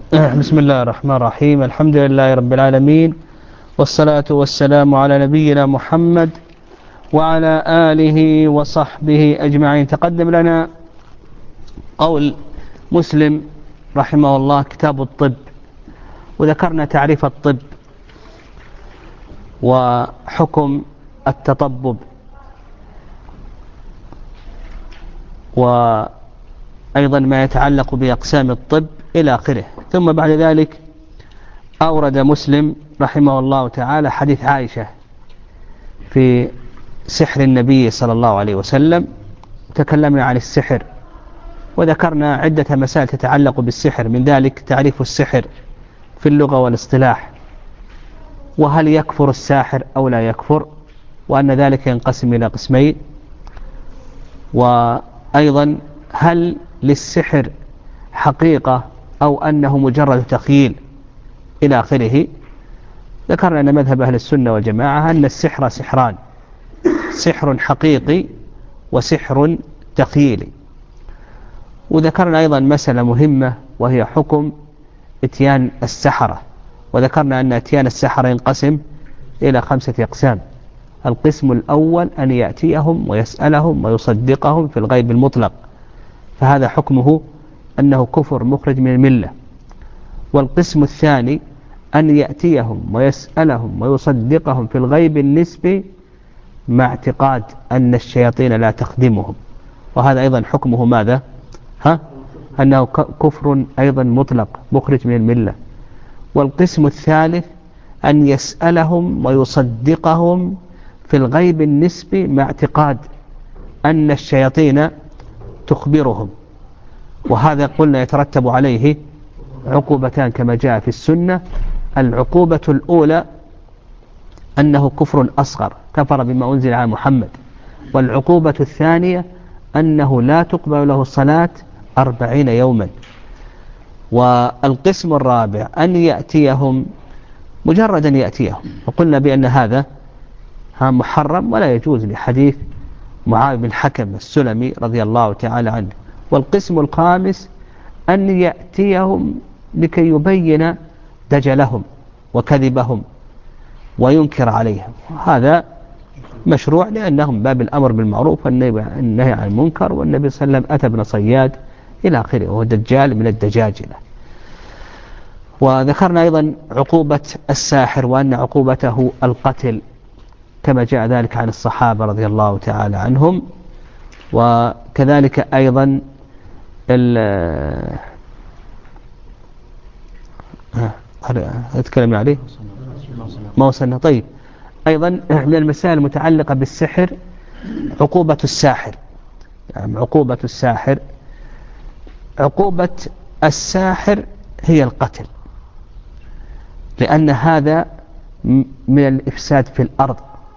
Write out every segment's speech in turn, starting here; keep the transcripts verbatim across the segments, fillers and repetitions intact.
بسم الله الرحمن الرحيم. الحمد لله رب العالمين، والصلاة والسلام على نبينا محمد وعلى آله وصحبه أجمعين. تقدم لنا قول مسلم رحمه الله كتاب الطب، وذكرنا تعريف الطب وحكم التطبب وأيضا ما يتعلق بأقسام الطب إلى آخره. ثم بعد ذلك أورد مسلم رحمه الله تعالى حديث عائشة في سحر النبي صلى الله عليه وسلم. تكلمنا عن السحر وذكرنا عدة مسائل تتعلق بالسحر، من ذلك تعريف السحر في اللغة والاصطلاح، وهل يكفر الساحر أو لا يكفر، وأن ذلك ينقسم إلى قسمين، وأيضا هل للسحر حقيقة أو أنه مجرد تخيل إلى آخره. ذكرنا أن مذهب أهل السنة والجماعة أن السحر سحران: سحر حقيقي وسحر تخيلي. وذكرنا أيضا مسألة مهمة وهي حكم اتيان السحرة، وذكرنا أن اتيان السحرة ينقسم إلى خمسة أقسام. القسم الأول أن يأتيهم ويسألهم ويصدقهم في الغيب المطلق، فهذا حكمه أنه كفر مخرج من الملة. والقسم الثاني أن يأتيهم ويسألهم ويصدقهم في الغيب النسبي مع اعتقاد أن الشياطين لا تخدمهم، وهذا أيضا حكمه ماذا؟ ها؟ أنه كفر أيضا مطلق مخرج من الملة. والقسم الثالث أن يسألهم ويصدقهم في الغيب النسبي مع اعتقاد أن الشياطين تخبرهم، وهذا قلنا يترتب عليه عقوبتان كما جاء في السنة. العقوبة الأولى أنه كفر أصغر، كفر بما أنزل على محمد. والعقوبة الثانية أنه لا تقبل له الصلاة أربعين يوما. والقسم الرابع أن يأتيهم مجرد أن يأتيهم، وقلنا بأن هذا محرم ولا يجوز لحديث معاذ بن حكم السلمي رضي الله تعالى عنه. والقسم الخامس أن يأتيهم لكي يبين دجلهم وكذبهم وينكر عليهم، هذا مشروع لأنهم باب الأمر بالمعروف والنهي عن المنكر، والنبي صلى الله عليه وسلم أتى ابن صياد إلى آخره، وهو دجال من الدجاجلة. وذكرنا أيضا عقوبة الساحر وأن عقوبته القتل كما جاء ذلك عن الصحابة رضي الله تعالى عنهم. وكذلك أيضا أتكلم عليه ما وصلنا. طيب، أيضا من المسائل المتعلقة بالسحر عقوبة الساحر. يعني عقوبة الساحر عقوبة الساحر هي القتل، لأن هذا من الإفساد في الأرض.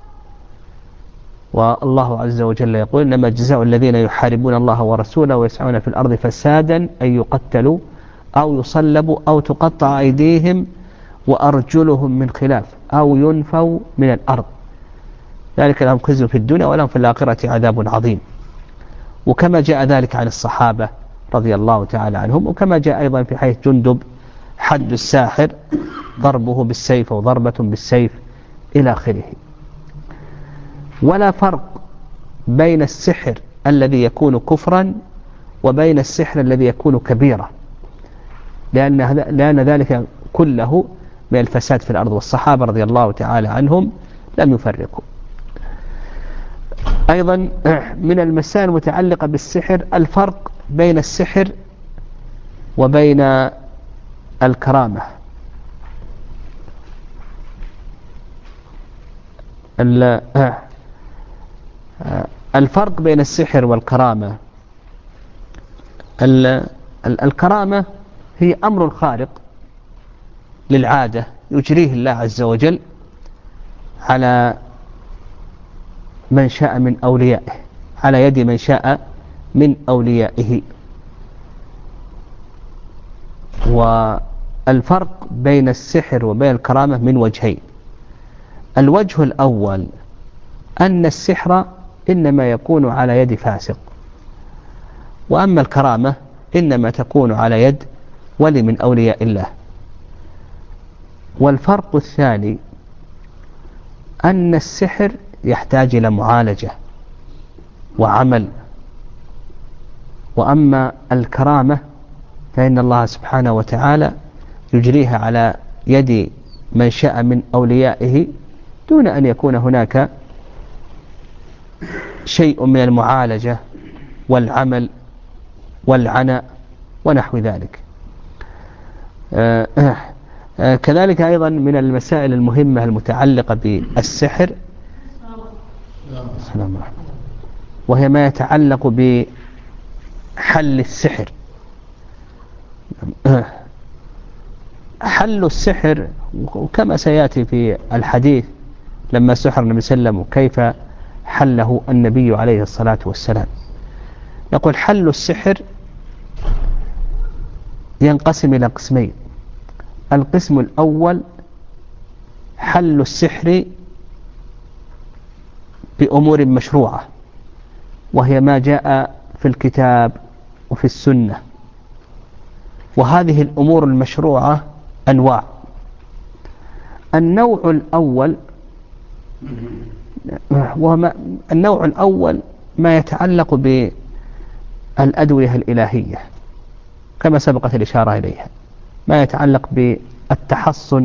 والله عز وجل يقول: إنما جزاء الذين يحاربون الله ورسوله ويسعون في الأرض فسادا أن يقتلوا أو يصلبوا أو تقطع أيديهم وأرجلهم من خلاف أو ينفوا من الأرض، ذلك لهم خزي في الدنيا ولهم في الآخرة عذاب عظيم. وكما جاء ذلك عن الصحابة رضي الله تعالى عنهم، وكما جاء أيضا في حديث جندب: حد الساحر ضربه بالسيف وضربة بالسيف إلى آخره. ولا فرق بين السحر الذي يكون كفرا وبين السحر الذي يكون كبيرا، لأن, لأن ذلك كله من الفساد في الأرض، والصحابة رضي الله تعالى عنهم لم يفرقوا. أيضا من المسائل المتعلقة بالسحر الفرق بين السحر وبين الكرامة. الفرق بين السحر والكرامة: الكرامة هي أمر خارق للعادة يجريه الله عز وجل على من شاء من أوليائه، على يد من شاء من أوليائه. والفرق بين السحر وبين الكرامة من وجهين: الوجه الأول أن السحر إنما يكون على يد فاسق، وأما الكرامة إنما تكون على يد ولي من أولياء الله. والفرق الثاني أن السحر يحتاج إلى معالجة وعمل، وأما الكرامة فإن الله سبحانه وتعالى يجريها على يد من شاء من أوليائه دون أن يكون هناك شيء من المعالجة والعمل والعناء ونحو ذلك. آه آه آه كذلك أيضا من المسائل المهمة المتعلقة بالسحر وهي ما يتعلق بحل السحر. حل السحر وكما سيأتي في الحديث لما سحر النبي صلى الله عليه وسلم وكيف حله النبي عليه الصلاة والسلام. نقول حل السحر ينقسم إلى قسمين. القسم الأول حل السحر بأمور مشروعة، وهي ما جاء في الكتاب وفي السنة. وهذه الأمور المشروعة أنواع. النوع الأول وما النوع الأول ما يتعلق بالأدوية الإلهية كما سبقت الإشارة إليها، ما يتعلق بالتحصن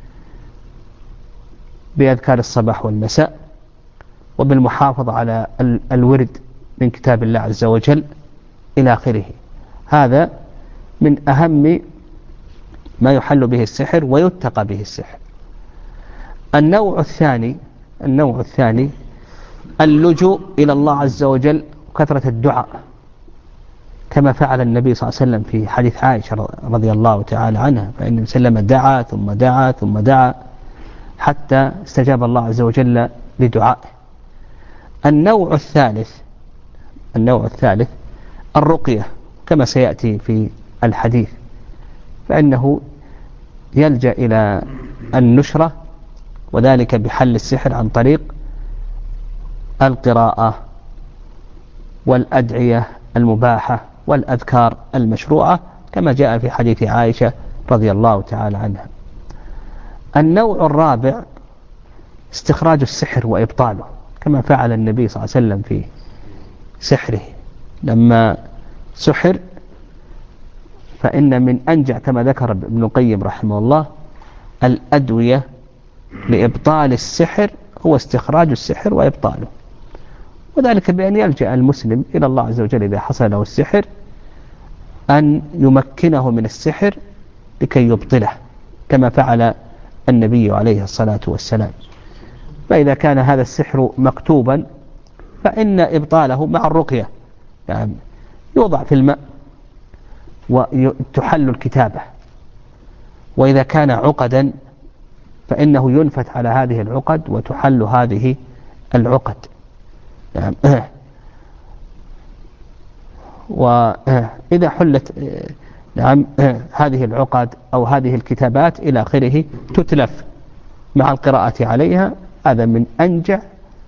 بأذكار الصباح والمساء وبالمحافظة على الورد من كتاب الله عز وجل إلى آخره. هذا من أهم ما يحل به السحر ويتقى به السحر. النوع الثاني النوع الثاني اللجوء إلى الله عز وجل وكثرة الدعاء، كما فعل النبي صلى الله عليه وسلم في حديث عائشة رضي الله تعالى عنها، فإن النبي صلى الله عليه وسلم دعا ثم دعا ثم دعا حتى استجاب الله عز وجل لدعائه. النوع الثالث النوع الثالث الرقية كما سيأتي في الحديث، فإنه يلجأ إلى النشرة، وذلك بحل السحر عن طريق القراءة والأدعية المباحة والأذكار المشروعة كما جاء في حديث عائشة رضي الله تعالى عنها. النوع الرابع استخراج السحر وإبطاله، كما فعل النبي صلى الله عليه وسلم في سحره لما سحر، فإن من أنجع كما ذكر ابن القيم رحمه الله الأدوية لإبطال السحر هو استخراج السحر وإبطاله، وذلك بأن يلجأ المسلم إلى الله عز وجل إذا حصل له السحر أن يمكنه من السحر لكي يبطله كما فعل النبي عليه الصلاة والسلام. فإذا كان هذا السحر مكتوبا فإن إبطاله مع الرقية، يعني يوضع في الماء وتحل الكتابة. وإذا كان عقدا فإنه ينفت على هذه العقد وتحل هذه العقد. وإذا حلت نعم هذه العقد أو هذه الكتابات إلى آخره تتلف مع القراءة عليها. هذا من أنجع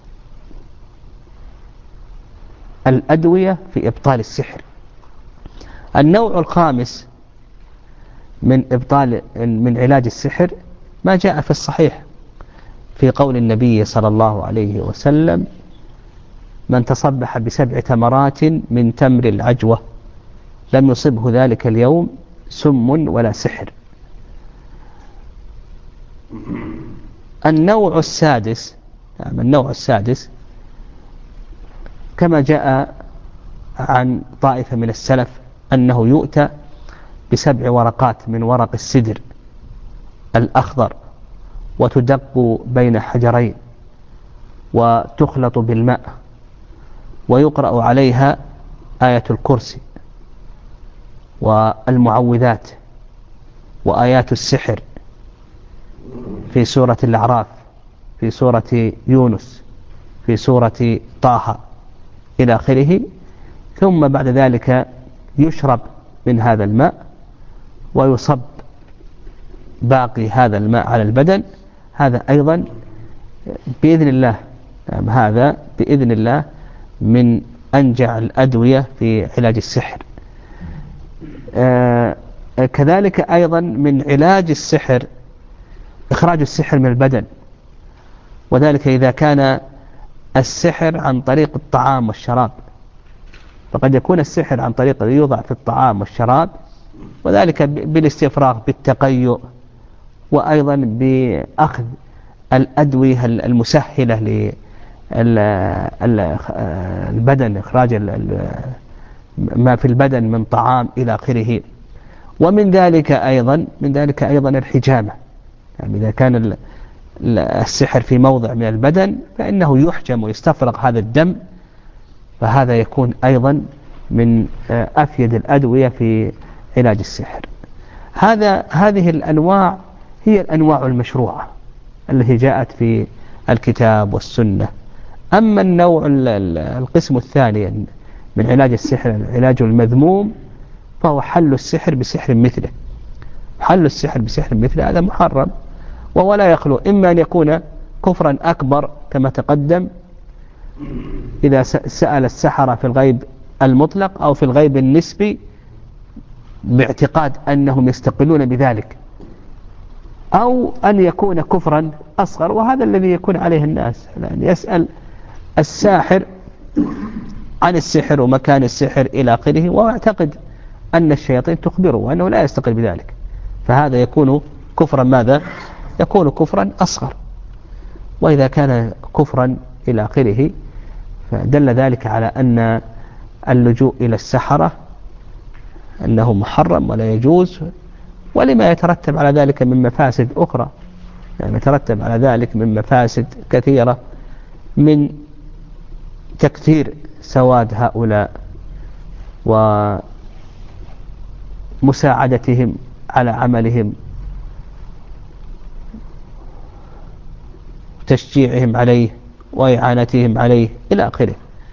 الأدوية في إبطال السحر. النوع الخامس من إبطال من علاج السحر ما جاء في الصحيح في قول النبي صلى الله عليه وسلم: من تصبح بسبع تمرات من تمر العجوة لم يصبه ذلك اليوم سم ولا سحر. النوع السادس يعني النوع السادس كما جاء عن طائفة من السلف أنه يؤتى بسبع ورقات من ورق السدر الأخضر وتدق بين حجرين وتخلط بالماء ويقرأ عليها آية الكرسي والمعوذات وآيات السحر في سورة الأعراف، في سورة يونس، في سورة طه إلى آخره. ثم بعد ذلك يشرب من هذا الماء ويصب باقي هذا الماء على البدن. هذا أيضا بإذن الله يعني هذا بإذن الله من أنجع الأدوية في علاج السحر. آه كذلك أيضا من علاج السحر إخراج السحر من البدن، وذلك إذا كان السحر عن طريق الطعام والشراب، فقد يكون السحر عن طريق يوضع في الطعام والشراب، وذلك بالاستفراغ بالتقيؤ، وأيضا بأخذ الأدوية المسهلة للبدن، إخراج ما في البدن من طعام إلى آخره. ومن ذلك أيضا من ذلك أيضا الحجامة، يعني إذا كان السحر في موضع من البدن فإنه يحجم ويستفرغ هذا الدم، فهذا يكون أيضا من أفيد الأدوية في علاج السحر. هذا هذه الأنواع هي الأنواع المشروعة التي جاءت في الكتاب والسنة. أما النوع القسم الثاني من علاج السحر، العلاج المذموم، فهو حل السحر بسحر مثله. حل السحر بسحر مثله هذا محرم، وهو لا يخلو إما أن يكون كفرا أكبر كما تقدم إذا سأل السحرة في الغيب المطلق أو في الغيب النسبي باعتقاد أنهم يستقلون بذلك، أو أن يكون كفرا أصغر، وهذا الذي يكون عليه الناس، يعني يسأل الساحر عن السحر ومكان السحر إلى آخره، ويعتقد أن الشياطين تخبره وأنه لا يستقل بذلك، فهذا يكون كفرا ماذا؟ يكون كفرا أصغر. وإذا كان كفرا إلى آخره فدل ذلك على أن اللجوء إلى السحرة أنه محرم ولا يجوز، ولما يترتب على ذلك من مفاسد أخرى، يعني يترتب على ذلك من مفاسد كثيرة، من تكثير سواد هؤلاء ومساعدتهم على عملهم، تشجيعهم عليه وإعانتهم عليه إلى آخره.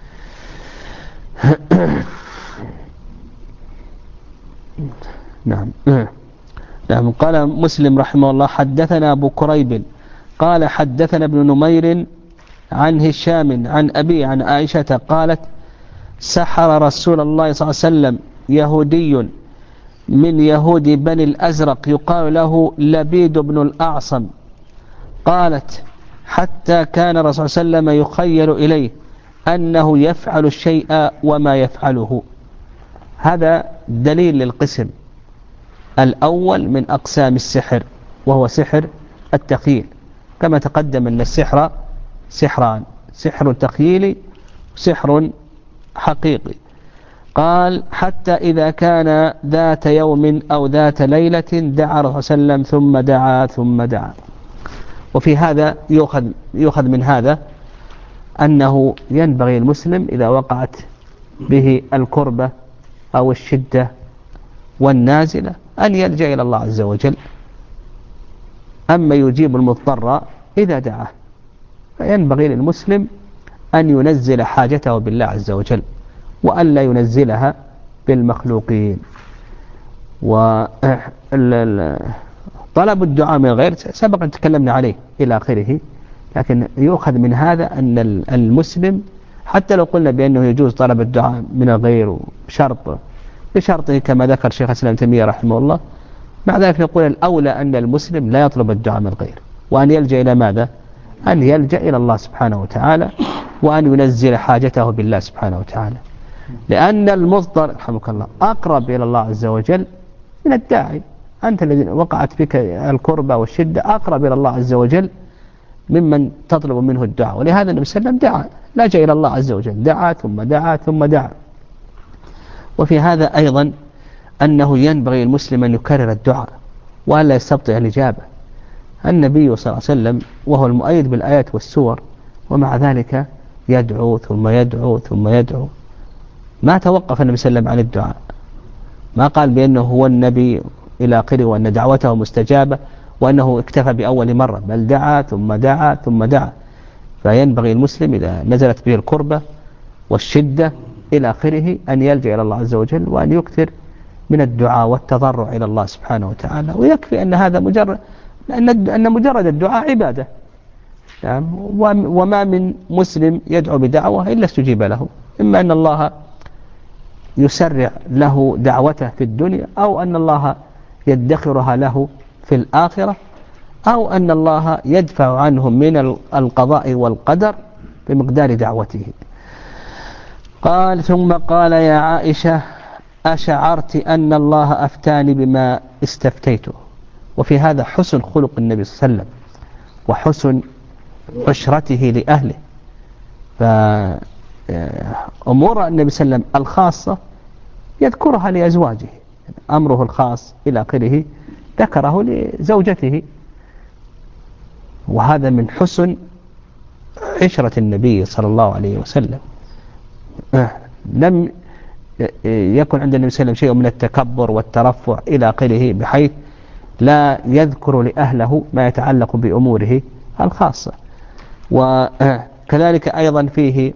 نعم. نعم. قال مسلم رحمه الله: حدثنا أبو كريب قال حدثنا ابن نمير عن هشام عن أبي عن عائشة قالت: سحر رسول الله صلى الله عليه وسلم يهودي من يهود بني الأزرق يقال له لبيد بن الأعصم. قالت: حتى كان الرسول صلى الله عليه وسلم يخيل إليه أنه يفعل الشيء وما يفعله. هذا دليل للقسم الأول من أقسام السحر، وهو سحر التخييل، كما تقدم أن السحر سحران: سحر تخييلي وسحر حقيقي. قال: حتى إذا كان ذات يوم أو ذات ليلة دعا الرسول صلى الله عليه وسلم ثم دعا ثم دعا. وفي هذا يؤخذ يؤخذ من هذا أنه ينبغي المسلم إذا وقعت به الكربة أو الشدة والنازلة أن يلجأ إلى الله عز وجل، أما يجيب المضطر إذا دعاه، فينبغي للمسلم أن ينزل حاجته بالله عز وجل، وأن لا ينزلها بالمخلوقين. وطلب الدعاء من الغير سبق أن تكلمنا عليه إلى آخره، لكن يؤخذ من هذا أن المسلم حتى لو قلنا بأنه يجوز طلب الدعاء من الغير بشرط بشرطه كما ذكر شيخ الإسلام ابن تيمية رحمه الله، مع ذلك نقول الأولى أن المسلم لا يطلب الدعاء من الغير، وأن يلجأ إلى ماذا؟ أن يلجأ إلى الله سبحانه وتعالى، وأن ينزل حاجته بالله سبحانه وتعالى، لأن المضطر رحمك الله أقرب إلى الله عز وجل من الداعي. أنت الذي وقعت بك الكربة والشدة أقرب إلى الله عز وجل ممن تطلب منه الدعاء، ولهذا النبي صلى الله عليه وسلم دعا، لجأ إلى الله عز وجل، دعا ثم دعا ثم دعا. وفي هذا أيضا أنه ينبغي المسلم أن يكرر الدعاء وأن لا يستبطئ الإجابة. النبي صلى الله عليه وسلم وهو المؤيد بالآيات والسور، ومع ذلك يدعو ثم يدعو ثم يدعو، ما توقف النبي صلى الله عليه وسلم عن الدعاء، ما قال بأنه هو النبي إلى آخره وأن دعوته مستجابة وأنه اكتفى بأول مرة، بل دعا ثم دعا ثم دعا. فينبغي المسلم إذا نزلت به الكربة والشدة إلى آخره أن يلجأ إلى الله عز وجل، وأن يكثر من الدعاء والتضرع إلى الله سبحانه وتعالى. ويكفي أن هذا مجرد أن أن مجرد الدعاء عبادة، وما من مسلم يدعو بدعوة إلا استجيب له، إما أن الله يسرع له دعوته في الدنيا، أو أن الله يدخرها له في الآخرة، أو أن الله يدفع عنهم من القضاء والقدر بمقدار دعوته. قال ثم قال يا عائشة أشعرت أن الله أفتاني بما استفتيته. وفي هذا حسن خلق النبي صلى الله عليه وسلم وحسن عشرته لأهله. فأمور النبي صلى الله عليه وسلم الخاصة يذكرها لأزواجه، أمره الخاص إلى آخره ذكره لزوجته، وهذا من حسن عشرة النبي صلى الله عليه وسلم. لم يكن عند النبي صلى الله عليه وسلم شيء من التكبر والترفع إلى آخره، بحيث لا يذكر لأهله ما يتعلق بأموره الخاصة. وكذلك أيضا فيه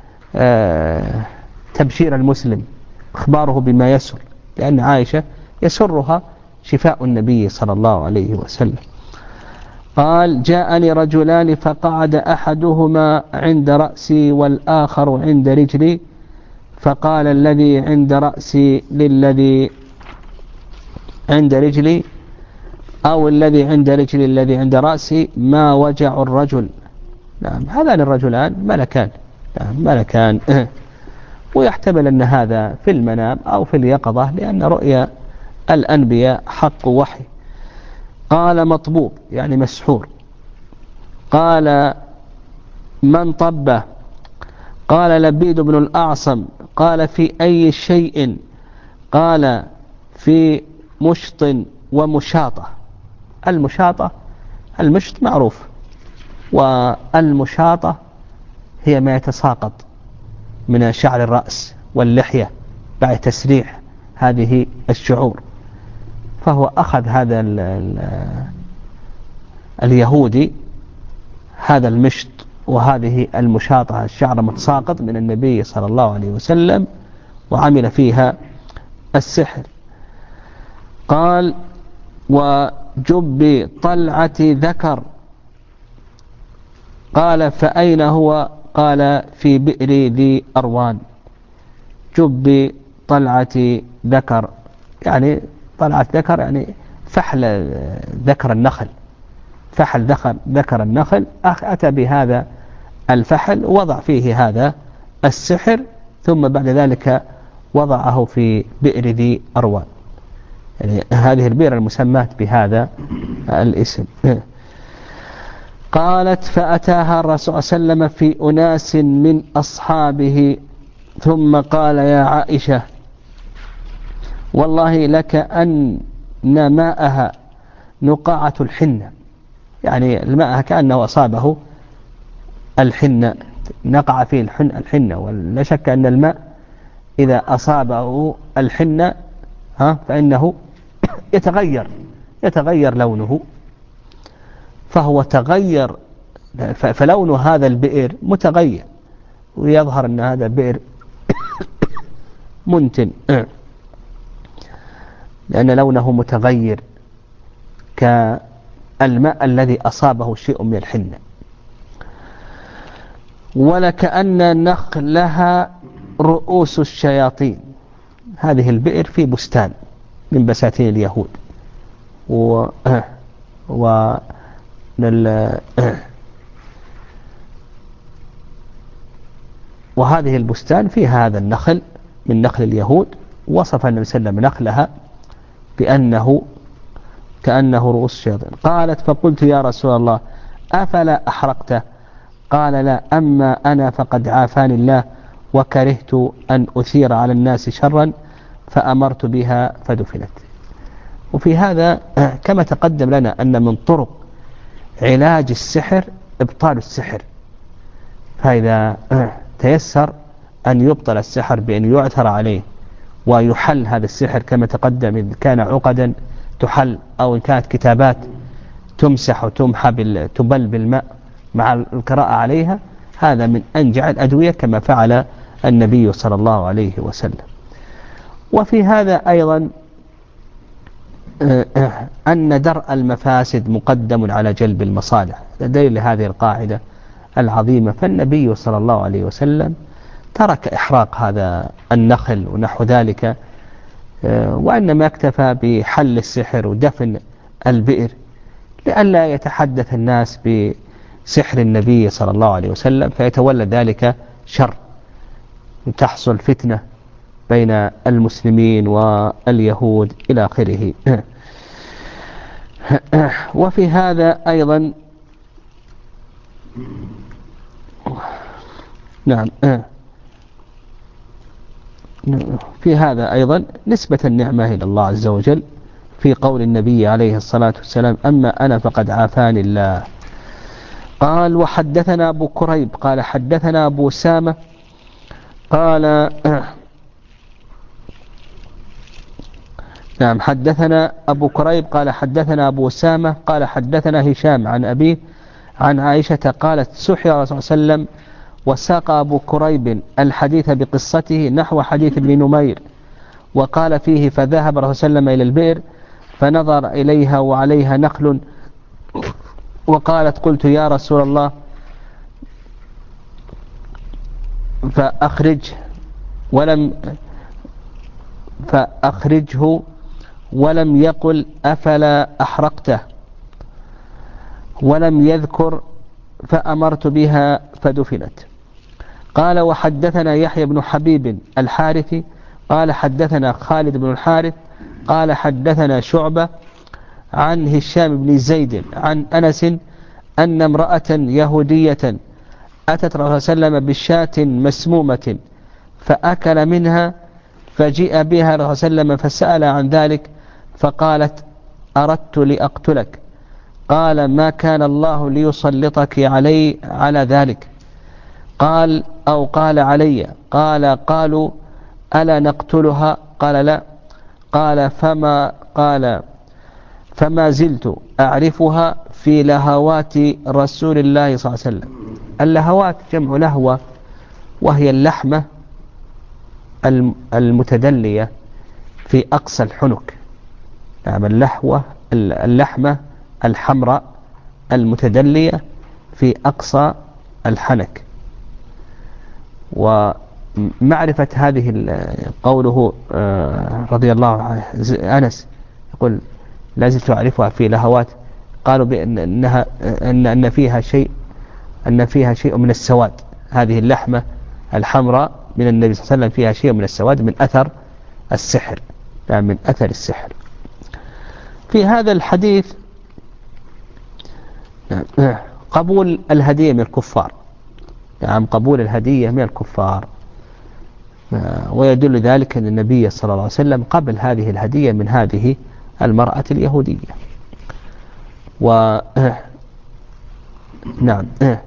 تبشير المسلم، إخباره بما يسر، لأن عائشة يسرها شفاء النبي صلى الله عليه وسلم. قال جاءني رجلان فقعد أحدهما عند رأسي والآخر عند رجلي، فقال الذي عند رأسي للذي عند رجلي أو الذي عند رجلي الذي عند رأسي ما وجع الرجل. نعم، هذان الرجلان ملكان. نعم، ملكان. ويحتمل أن هذا في المنام أو في اليقظة، لأن رؤيا الأنبياء حق وحي. قال مطبوب يعني مسحور. قال من طبه؟ قال لبيد بن الأعصم. قال في أي شيء؟ قال في مشط ومشاطة. المشاطة، المشط معروف، والمشاطة هي ما يتساقط من شعر الرأس واللحية بعد تسريح هذه الشعور. فهو أخذ هذا ال ال اليهودي هذا المشط وهذه المشاطة الشعر متساقط من النبي صلى الله عليه وسلم وعمل فيها السحر. قال وجب طلعة ذكر. قال فأين هو؟ قال في بئر ذي أروان. جب طلعة ذكر يعني طلعة ذكر يعني فحل ذكر النخل، فحل ذكر ذكر النخل. أتى بهذا الفحل وضع فيه هذا السحر، ثم بعد ذلك وضعه في بئر ذي أروان، يعني هذه البئر المسماة بهذا الاسم. قالت فأتاها الرسول صلى الله عليه وسلم في أناس من أصحابه ثم قال يا عائشة والله لك أن ماءها نقاعة الحنة، يعني الماء كأنه أصابه الحنة، نقع فيه الحنة. ولا شك أن الماء إذا أصابه الحنة ها فإنه يتغير يتغير لونه، فهو تغير، فلون هذا البئر متغير، ويظهر أن هذا بئر منتن لأن لونه متغير كالماء الذي أصابه شيء من الحنة. ولكأن نخلها رؤوس الشياطين. هذه البئر في بستان من بساتين اليهود، و و وهذه البستان فيها هذا النخل من نخل اليهود. وصف النبي صلى الله عليه وسلم نخلها بأنه كأنه رؤوس الشياطين. قالت فقلت يا رسول الله أفلا أحرقته؟ قال لا، أما أنا فقد عافاني الله وكرهت أن أثير على الناس شرا فأمرت بها فدفنت. وفي هذا كما تقدم لنا أن من طرق علاج السحر إبطال السحر، فإذا تيسر أن يبطل السحر بأن يعثر عليه ويحل هذا السحر كما تقدم، إن كان عقدا تحل أو إن كانت كتابات تمسح وتمحى تبل بالماء مع القراءة عليها، هذا من أنجع الأدوية كما فعل النبي صلى الله عليه وسلم. وفي هذا أيضا أن درء المفاسد مقدم على جلب المصالح، دليل هذه القاعدة العظيمة. فالنبي صلى الله عليه وسلم ترك إحراق هذا النخل ونحو ذلك وإنما اكتفى بحل السحر ودفن البئر لئلا يتحدث الناس بسحر النبي صلى الله عليه وسلم فيتولى ذلك شر وتحصل فتنة بين المسلمين واليهود إلى آخره. وفي هذا أيضا نعم في هذا أيضا نسبة النعمة إلى الله عز وجل في قول النبي عليه الصلاة والسلام أما أنا فقد عافاني الله. قال وحدثنا أبو كريب قال حدثنا أبو سامة قال نعم حدثنا أبو كريب قال حدثنا أبو سامة قال حدثنا هشام عن أبيه عن عائشة قالت سحر رسول الله صلى الله عليه وسلم وساق أبو كريب الحديث بقصته نحو حديث ابن نمير وقال فيه فذهب رسول الله صلى الله عليه وسلم إلى البئر فنظر إليها وعليها نخل وقالت قلت يا رسول الله فأخرج ولم فأخرجه ولم يقل أفلا أحرقته ولم يذكر فأمرت بها فدفنت. قال وحدثنا يحيى بن حبيب الحارثي قال حدثنا خالد بن الحارث قال حدثنا شعبة عن هشام بن زيد عن أنس أن امرأة يهودية أتت رسول الله صلى الله عليه وسلم بشاة مسمومة فأكل منها فجيء بها رسول الله صلى الله عليه وسلم فسأل عن ذلك فقالت أردت لأقتلك قال ما كان الله ليسلطك علي على ذلك قال أو قال علي قال قالوا ألا نقتلها قال لا قال فما قال فما زلت أعرفها في لهوات رسول الله صلى الله عليه وسلم. اللهوات جمع لهوة وهي اللحمة المتدلية في أقصى الحنك. نعم اللحوة اللحمة الحمراء المتدلية في أقصى الحنك. ومعرفة هذه قوله رضي الله عنه أنس يقول لا زلت أعرفها في لهوات قالوا بأن أنها أن أن فيها شيء أن فيها شيء من السواد. هذه اللحمة الحمراء من النبي صلى الله عليه وسلم فيها شيء من السواد من أثر السحر يعني من أثر السحر. في هذا الحديث قبول الهدية من الكفار يعني قبول الهدية من الكفار ويدل ذلك أن النبي صلى الله عليه وسلم قبل هذه الهدية من هذه المرأة اليهودية. و نعم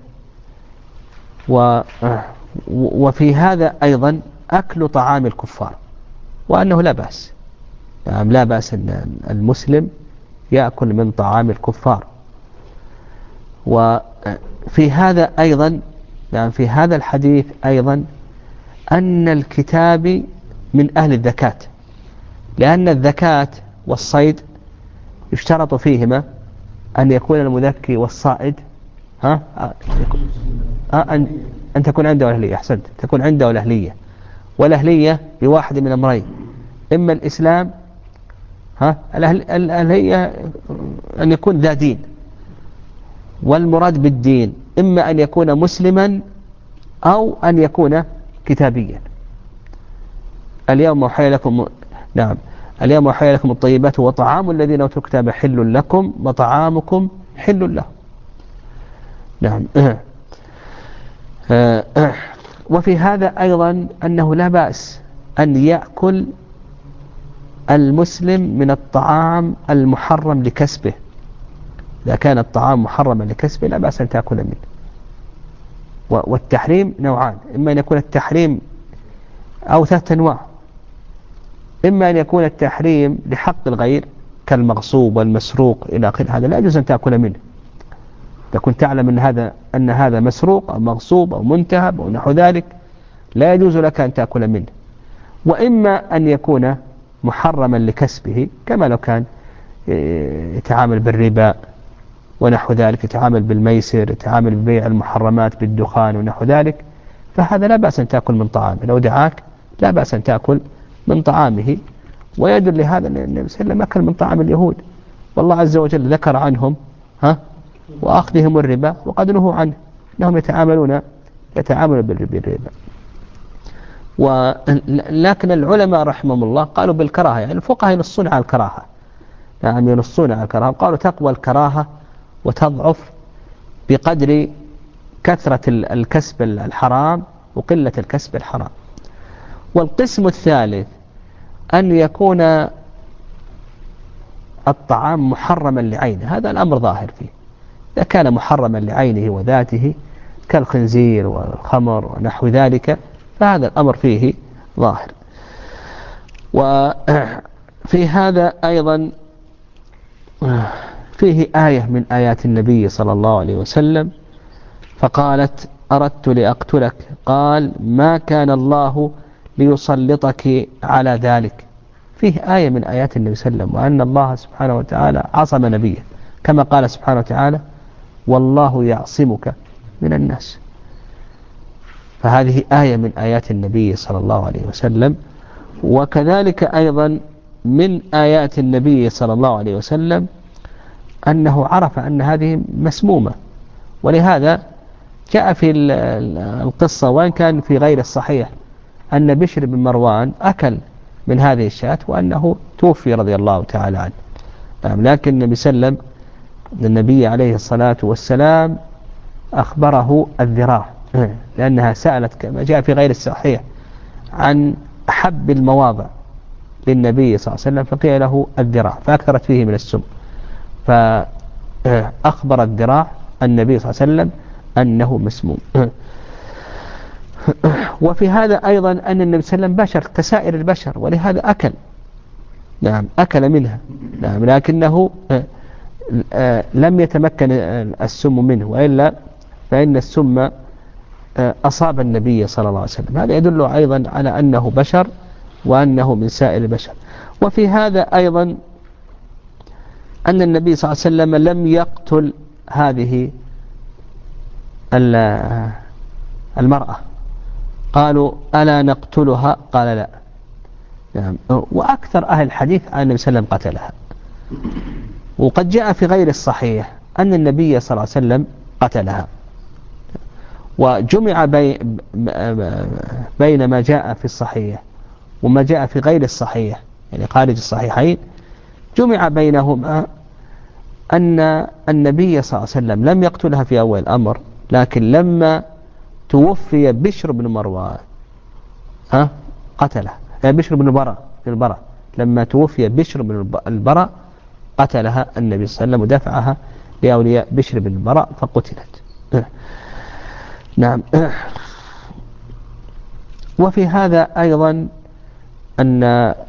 و وفي هذا أيضا أكل طعام الكفار وأنه لا بأس يعني لا بأس أن المسلم يأكل من طعام الكفار. وفي هذا أيضا يعني في هذا الحديث أيضا أن الكتاب من أهل الذكاة لأن الذكاة والصيد يشترط فيهما أن يكون المذكي والصائد ها أن أن تكون عنده الأهلية. أحسنت تكون عنده الأهلية والأهلية بواحد من أمرين إما الإسلام ها الأهلية أن يكون ذا دين والمراد بالدين إما أن يكون مسلما أو أن يكون كتابيا. اليوم أحيي لكم نعم اليوم أحيي لكم الطيبات وطعام الذين أوتوا الكتاب حل لكم وطعامكم حل لهم. نعم وفي هذا أيضا أنه لا بأس أن يأكل المسلم من الطعام المحرم لكسبه. إذا كان الطعام محرما لكسبه لا بأس أن تأكل منه. والتحريم نوعان إما أن يكون التحريم أو ثلاثة أنواع إما أن يكون التحريم لحق الغير كالمغصوب والمسروق إلى آخره هذا لا يجوز أن تأكل منه. تكون تعلم أن هذا أن هذا مسروق أو مغصوب أو منتهب أو نحو ذلك لا يجوز لك أن تأكل منه. وإما أن يكون محرما لكسبه كما لو كان يتعامل بالربا ونحو ذلك يتعامل بالميسر يتعامل ببيع المحرمات بالدخان ونحو ذلك فهذا لا بأس أن تأكل من طعامه. لو دعاك لا بأس أن تأكل من طعامه ويدل لهذا أن النبي صلى الله عليه وسلم أكل من طعام اليهود، والله عز وجل ذكر عنهم ها وأخذهم الربا وقد نهوا عنه، أنهم يتعاملون يتعاملون بالربا. ولكن العلماء رحمهم الله قالوا بالكراهة، يعني الفقهاء ينصون على الكراهة، يعني ينصون على الكراهة، قالوا تقوى الكراهة وتضعف بقدر كثرة الكسب الحرام وقلة الكسب الحرام. والقسم الثالث أن يكون الطعام محرما لعينه، هذا الأمر ظاهر فيه. إذا كان محرما لعينه وذاته كالخنزير والخمر ونحو ذلك فهذا الأمر فيه ظاهر. وفي هذا أيضا فيه آية من آيات النبي صلى الله عليه وسلم، فقالت أردت لأقتلك قال ما كان الله ليسلطك على ذلك. فيه آية من آيات النبي صلى الله عليه وسلم، وأن الله سبحانه وتعالى عصم نبيه، كما قال سبحانه وتعالى والله يعصمك من الناس. فهذه آية من آيات النبي صلى الله عليه وسلم. وكذلك أيضا من آيات النبي صلى الله عليه وسلم أنه عرف أن هذه مسمومة، ولهذا جاء في القصة وإن كان في غير الصحيح أن بشر بن مروان أكل من هذه الشاة وأنه توفي رضي الله تعالى عنه. لكن النبي صلى الله عليه وسلم النبي عليه الصلاة والسلام أخبره الذراع، لأنها سألت كما جاء في غير الصحيح عن أحب المواضع للنبي صلى الله عليه وسلم فقيل له الذراع فأكثرت فيه من السم، فأخبر الذراع النبي صلى الله عليه وسلم أنه مسموم. وفي هذا أيضا أن النبي صلى الله عليه وسلم بشر كسائر البشر، ولهذا أكل، نعم أكل منها، نعم لكنه لم يتمكن السم منه، وإلا فإن السم أصاب النبي صلى الله عليه وسلم. هذا يدل أيضا على أنه بشر وأنه من سائر البشر. وفي هذا أيضا أن النبي صلى الله عليه وسلم لم يقتل هذه المرأة، قالوا ألا نقتلها قال لا، نعم. وأكثر أهل الحديث عن النبي صلى الله عليه وسلم قتلها. وقد جاء في غير الصحيح أن النبي صلى الله عليه وسلم قتلها. وجمع بي بين ما جاء في الصحيح وما جاء في غير الصحيح، يعني خارج الصحيحين، جمع بينهما أن النبي صلى الله عليه وسلم لم يقتلها في أول الأمر، لكن لما توفي بشر بن مروان ها قتلها، بشر بن البراء البراء لما توفي بشر بن البراء قتلها النبي صلى الله عليه وسلم ودفعها لأولياء بشر بن البراء فقتلت. نعم. وفي هذا أيضا أن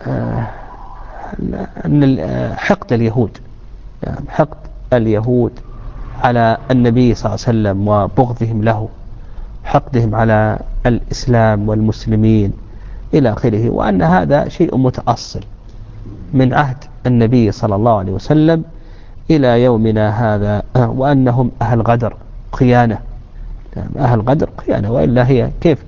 أن حقد اليهود، يعني حقد اليهود على النبي صلى الله عليه وسلم وبغضهم له، حقدهم على الإسلام والمسلمين إلى آخره، وأن هذا شيء متأصل من عهد النبي صلى الله عليه وسلم إلى يومنا هذا، وأنهم أهل غدر خيانة، أهل غدر خيانة، وإلا هي كيف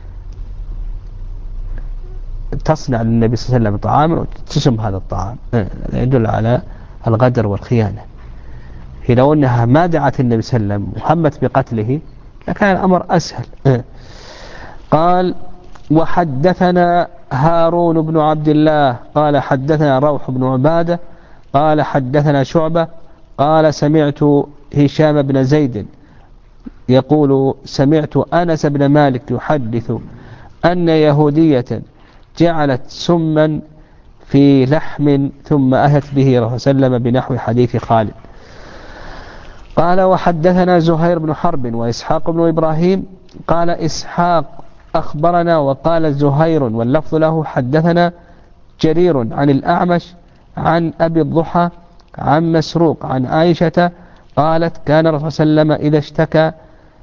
تصنع للنبي صلى الله عليه وسلم طعاما وتسم هذا الطعام؟ يدل على الغدر والخيانة. هي لو أنها ما دعت النبي صلى الله عليه وسلم وهمت بقتله لكان الأمر أسهل. قال وحدثنا هارون بن عبد الله قال حدثنا روح بن عبادة قال حدثنا شعبة قال سمعت هشام بن زيد يقول سمعت أنس بن مالك يحدث أن يهودية جعلت سما في لحم ثم أتت به رسول سلم بنحو حديث خالد. قال وحدثنا زهير بن حرب وإسحاق بن إبراهيم قال إسحاق أخبرنا وقال زهير واللفظ له حدثنا جرير عن الأعمش عن أبي الضحى عن مسروق عن عائشة قالت كان الرسول صلى الله عليه وسلم إذا اشتكى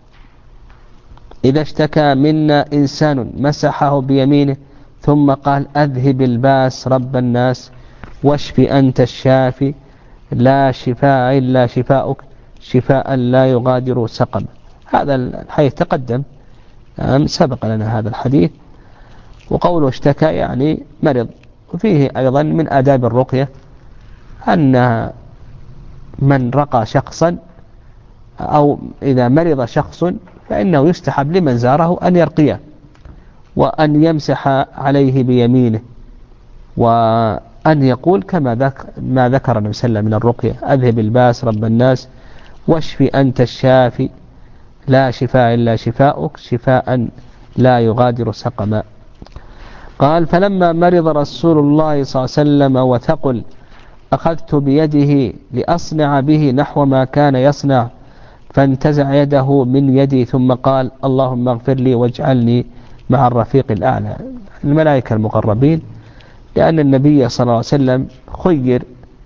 إذا اشتكى منا إنسان مسحه بيمينه ثم قال أذهب الباس رب الناس واشف أنت الشافي لا شفاء إلا شفاؤك شفاء لا يغادر سقما. هذا الحديث تقدم سبق لنا هذا الحديث. وقوله اشتكى يعني مرض وفيه أيضا من آداب الرقية أن من رقى شخصا أو إذا مرض شخص فإنه يستحب لمن زاره أن يرقيه وأن يمسح عليه بيمينه وأن يقول كما ذك ما ذكر النبي صلى الله عليه وسلم من الرقية: أذهب الباس رب الناس واشفي أنت الشافي لا شفاء إلا شفاؤك شفاء لا يغادر سقما. قال: فلما مرض رسول الله صلى الله عليه وسلم وثقل أخذت بيده لأصنع به نحو ما كان يصنع فانتزع يده من يدي ثم قال: اللهم اغفر لي واجعلني مع الرفيق الأعلى، الملائكة المقربين، لأن النبي صلى الله عليه وسلم خير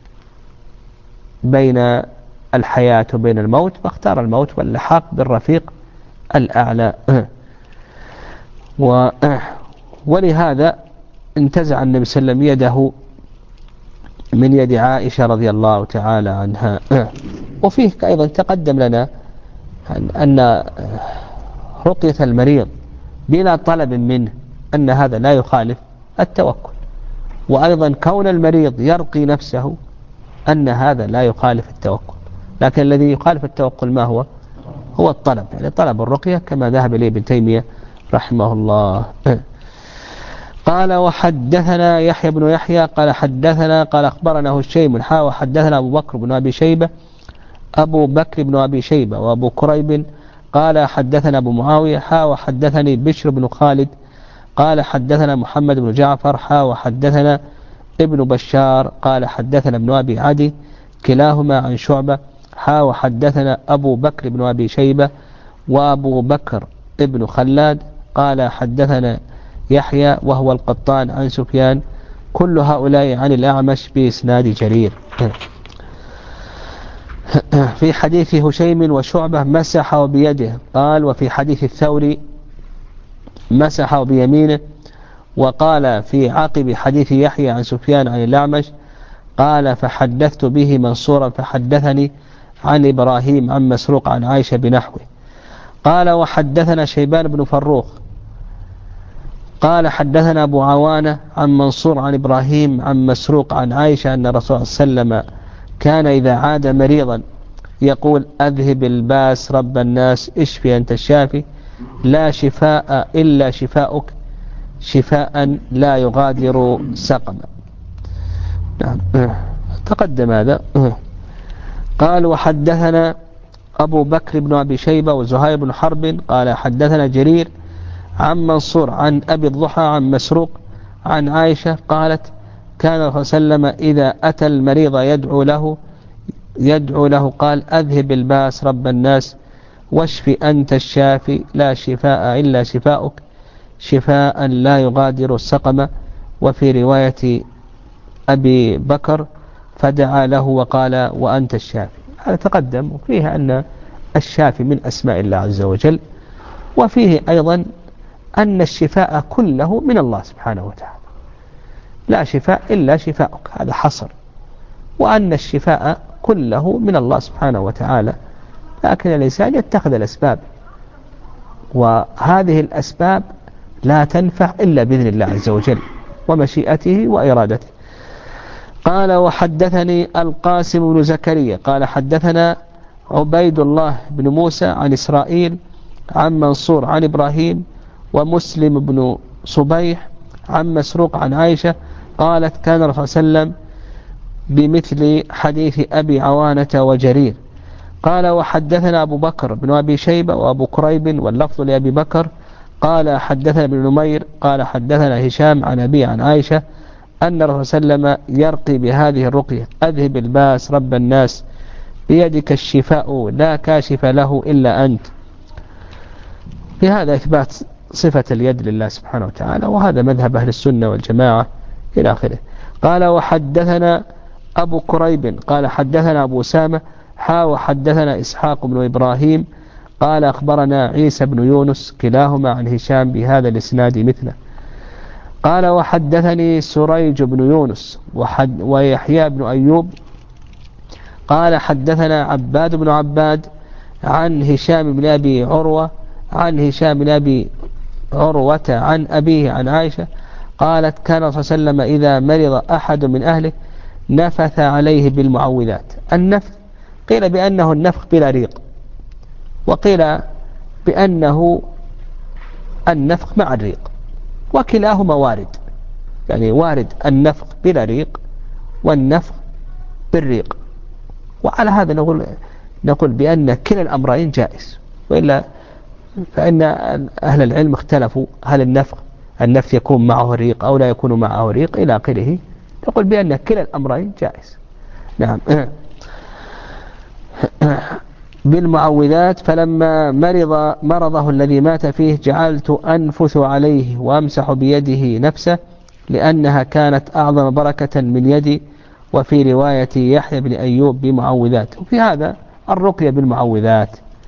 بين الحياة وبين الموت فاختار الموت واللحاق بالرفيق الأعلى. و ولهذا انتزع النبي صلى الله عليه وسلم يده من يد عائشة رضي الله تعالى عنها. وفيه أيضا تقدم لنا أن رقية المريض بلا طلب منه أن هذا لا يخالف التوكل، وأيضا كون المريض يرقي نفسه أن هذا لا يخالف التوكل، لكن الذي يخالف التوكل ما هو؟ هو الطلب، يعني طلب الرقية كما ذهب إليه ابن تيمية رحمه الله. قال: وحدثنا يحيى بن يحيى قال حدثنا قال أخبرنا هشيم حا وحدثنا أبو بكر بن أبي شيبة أبو بكر بن أبي شيبة وأبو كريب قال حدثنا أبو معاوية حا وحدثني بشر بن خالد قال حدثنا محمد بن جعفر حا وحدثنا ابن بشار قال حدثنا ابن أبي عدي كلاهما عن شعبة حا وحدثنا أبو بكر بن أبي شيبة وأبو بكر ابن خلاد قال حدثنا يحيى وهو القطان عن سفيان كل هؤلاء عن الأعمش بإسناد جرير. في حديث هشيم وشعبة مسح بيده قال، وفي حديث الثوري مسح بيمينه، وقال في عقب حديث يحيى عن سفيان عن الأعمش قال فحدثت به منصورا فحدثني عن إبراهيم عن مسروق عن عائشة بنحوه. قال: وحدثنا شيبان بن فروخ قال حدثنا أبو عوانة عن منصور عن إبراهيم عن مسروق عن عائشة أن الرسول صلى الله عليه وسلم كان إذا عاد مريضا يقول: أذهب الباس رب الناس اشفي أنت الشافي لا شفاء إلا شفاؤك شفاء لا يغادر سقما. تقدم هذا. قال: وحدثنا أبو بكر بن أبي شيبة وزهير بن حرب قال حدثنا جرير عن منصور عن أبي الضحى عن مسروق عن عائشة قالت: كان الرسول صلى الله عليه وسلم إذا أتى المريض يدعو له يدعو له قال: أذهب الباس رب الناس واشفي أنت الشافي لا شفاء إلا شفاؤك شفاء لا يغادر السقم. وفي رواية أبي بكر: فدعا له وقال: وأنت الشافي. هذا تقدم، وفيه أن الشافي من أسماء الله عز وجل، وفيه أيضا أن الشفاء كله من الله سبحانه وتعالى، لا شفاء إلا شفاؤك، هذا حصر، وأن الشفاء كله من الله سبحانه وتعالى، لكن الإنسان يتخذ الأسباب، وهذه الأسباب لا تنفع إلا بإذن الله عز وجل ومشيئته وإرادته. قال: وحدثني القاسم بن زكريا قال حدثنا عبيد الله بن موسى عن إسرائيل عن منصور عن إبراهيم ومسلم بن صبيح عن مسروق عن عائشة قالت: كان الرسول صلى الله عليه وسلم بمثل حديث أبي عوانة وجرير. قال: وحدثنا أبو بكر بن أبي شيبة وأبو كريب واللفظ لأبي بكر قال حدثنا ابن نمير قال حدثنا هشام عن أبي عن عائشة أن الرسول صلى الله عليه وسلم يرقي بهذه الرقية: أذهب الباس رب الناس بيدك الشفاء لا كاشف له إلا أنت. في هذا إثبات صفة اليد لله سبحانه وتعالى، وهذا مذهب أهل السنة والجماعة إلى آخره. قال: وحدثنا أبو كريب قال حدثنا أبو سامة حا وحدثنا إسحاق بن إبراهيم قال أخبرنا عيسى بن يونس كلاهما عن هشام بهذا الإسناد مثله. قال: وحدثني سريج بن يونس وحد ويحيى بن أيوب قال حدثنا عباد بن عباد عن هشام بن أبي عروة عن هشام بن أبي عروة عن أبيه عن عائشة قالت كان صلى الله عليه وسلم إذا مرض أحد من أهله نفث عليه بالمعوذات. النفث قيل بأنه النفخ بلا ريق، وقيل بأنه النفخ مع الريق، وكلاهما وارد، يعني وارد النفخ بلا ريق والنفخ بالريق. وعلى هذا نقول نقول بأن كلا الأمرين جائز، وإلا فإن أهل العلم اختلفوا هل النفخ النفث يكون معه ريق أو لا يكون معه ريق إلى آخره. نقول بأن كلا الأمرين جائز. نعم. بالمعوذات. فلما مرض مرضه الذي مات فيه جعلت أنفث عليه وأمسح بيده نفسه لأنها كانت أعظم بركة من يدي. وفي رواية يحيى بن أيوب بمعوذات. وفي هذا الرقية بالمعوذات.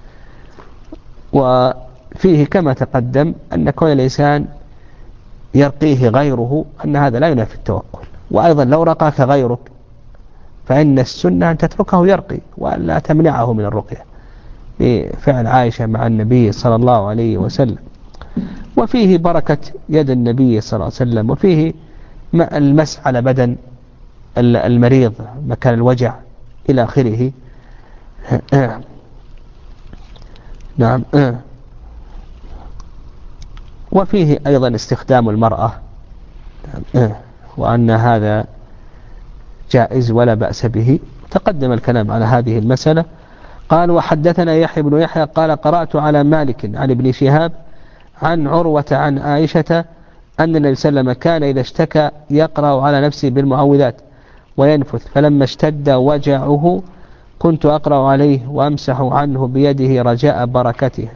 وفيه كما تقدم أن كون الإنسان يرقيه غيره أن هذا لا ينافي التوكل. وأيضا لو رقاك غيرك فإن السنة أن تتركه يرقي وأن تمنعه من الرقية، بفعل عائشة مع النبي صلى الله عليه وسلم. وفيه بركة يد النبي صلى الله عليه وسلم، وفيه المسح على بدن المريض مكان الوجع إلى آخره. نعم. وفيه أيضا استخدام المرأة، وأن هذا جائز ولا بأس به. تقدم الكلام على هذه المسألة. قال وحدثنا يحيى بن يحيى قال قرأت على مالك عن ابن شهاب عن عروة عن عائشة أن النبي صلى الله عليه وسلم كان إذا اشتكى يقرأ على نفسه بالمعوذات وينفث، فلما اشتد وجعه كنت أقرأ عليه وأمسح عنه بيده رجاء بركته.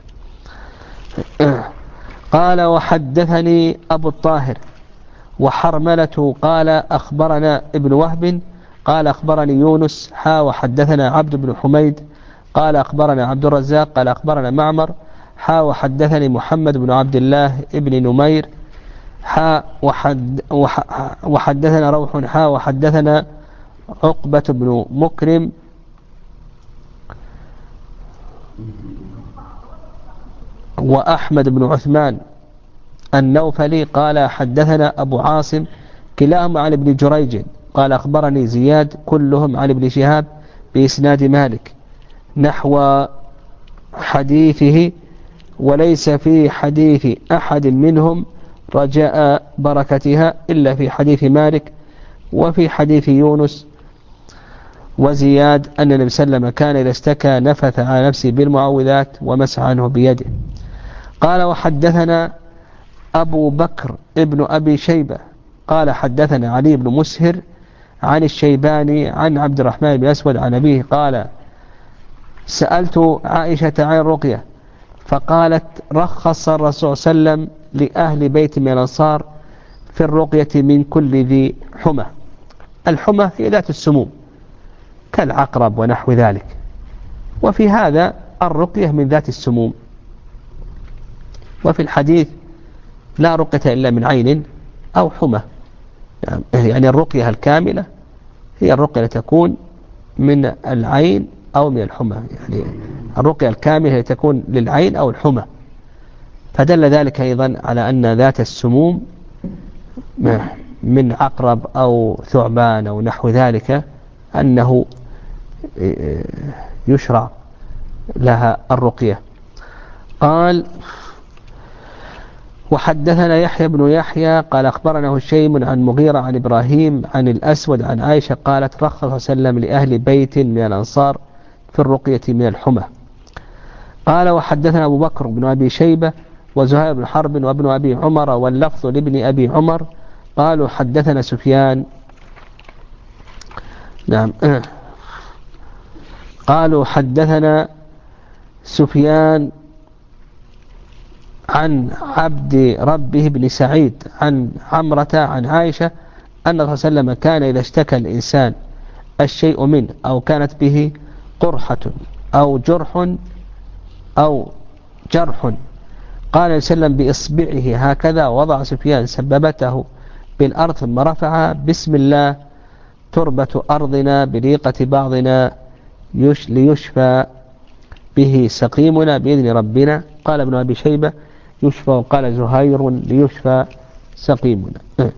قال وحدثني أبو الطاهر وحرملة قال أخبرنا ابن وهب قال أخبرني يونس حا وحدثنا عبد بن حميد قال أخبرنا عبد الرزاق قال أخبرنا معمر حا وحدثني محمد بن عبد الله ابن نمير حا وحد وحدثنا روح حا وحدثنا عقبة بن مكرم وأحمد بن عثمان النوفلي قال حدثنا أبو عاصم كلاهما عن ابن جريج قال أخبرني زياد كلهم عن ابن شهاب بإسناد مالك نحو حديثه، وليس في حديث أحد منهم رجاء بركتها إلا في حديث مالك وفي حديث يونس وزياد أن النبي صلى الله عليه وسلم كان إذا اشتكى نفث على نفسه بالمعوذات ومسح عنه بيده. قال وحدثنا أبو بكر ابن أبي شيبة قال حدثنا علي بن مسهر عن الشيباني عن عبد الرحمن بن أسود عن أبيه قال سألت عائشة عن الرقية فقالت رخص الرسول صلى الله عليه وسلم لأهل بيت من الأنصار في الرقية من كل ذي حمى. الحمى هي ذات السموم كالعقرب ونحو ذلك، وفي هذا الرقية من ذات السموم. وفي الحديث لا رقية إلا من عين أو حمى، يعني الرقية الكاملة هي الرقية التي تكون من العين أو من الحمى، يعني الرقية الكاملة هي تكون للعين أو الحمى. فدل ذلك أيضا على أن ذات السموم من عقرب أو ثعبان أو نحو ذلك أنه يشرع لها الرقية. قال وحدثنا يحيى بن يحيى قال أخبرنا هشيم عن مغيرة عن إبراهيم عن الأسود عن عائشة قالت رخص صلى الله عليه وسلم لأهل بيت من الأنصار في الرقية من الحمى. قال وحدثنا أبو بكر بن أبي شيبة وزهير بن حرب وابن أبي عمر واللفظ لابن أبي عمر قالوا حدثنا سفيان نعم قالوا حدثنا سفيان عن عبد ربه بن سعيد عن عمرة عن عائشة أن الرسول صلى الله عليه وسلم كان إذا اشتكى الإنسان الشيء منه أو كانت به قرحة أو جرح أو جرح قال وسلم بإصبعه هكذا وضع سفيان سببته بالأرض ثم رفعها بسم الله تربة أرضنا بريقة بعضنا يش ليشفى به سقيمنا بإذن ربنا. قال ابن أبي شيبة يشفى وقال زهير ليشفى سقيمنا.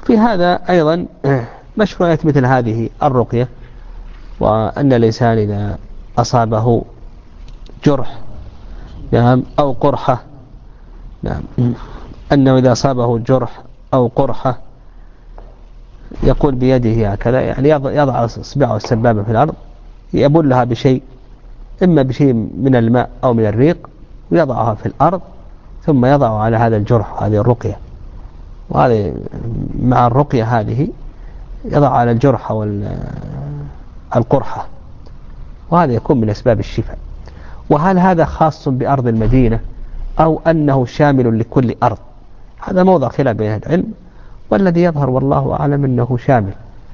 في هذا أيضا مشروعية مثل هذه الرقية، وأن الإنسان إذا أصابه جرح نعم أو قرحة نعم أنه إذا أصابه جرح أو قرحة يقول بيده هكذا، يعني يضع إصبعه السبابة في الأرض يبلها بشيء، إما بشيء من الماء أو من الريق، ويضعها في الأرض ثم يضع على هذا الجرح. هذه الرقية، وهذه مع الرقية هذه يضع على الجرح أو القرحة، وهذا يكون من أسباب الشفاء. وهل هذا خاص بأرض المدينة أو أنه شامل لكل أرض؟ هذا موضع خلاف بين العلم، والذي يظهر والله أعلم أنه شامل،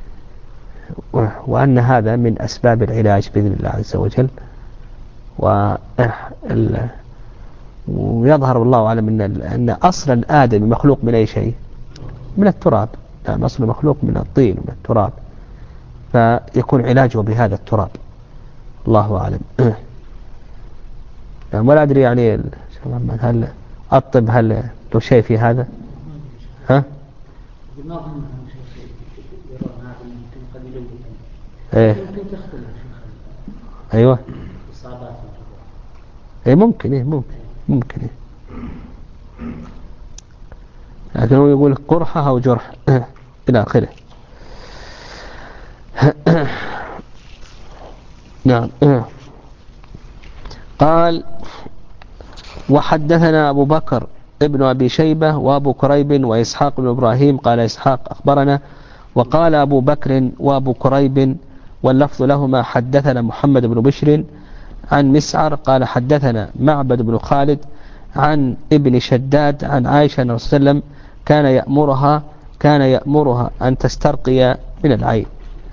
وأن هذا من أسباب العلاج بإذن الله عز وجل. ويظهر والله أعلم أن أن أصل الآدم مخلوق من أي شيء؟ من التراب. يعني أصل مخلوق من الطين ومن التراب، فيكون علاجه بهذا التراب، الله أعلم. يعني ولا أدري يعني هل الطب هل له شيء في هذا؟ ها؟ ايه ايوه ايه ممكن ايه ممكن ممكن ايه لكن هو يقول قرحة او جرح الى اخره. نعم. قال وحدثنا أبو بكر ابن أبي شيبة وأبو كريب وإسحاق بن إبراهيم قال إسحاق أخبرنا، وقال أبو بكر وأبو كريب واللفظ لهما حدثنا محمد بن بشر عن مسعر قال حدثنا معبد بن خالد عن ابن شداد عن عائشة أن الرسول صلى الله عليه وسلم كان يأمرها كان يأمرها أن تسترقي من العين.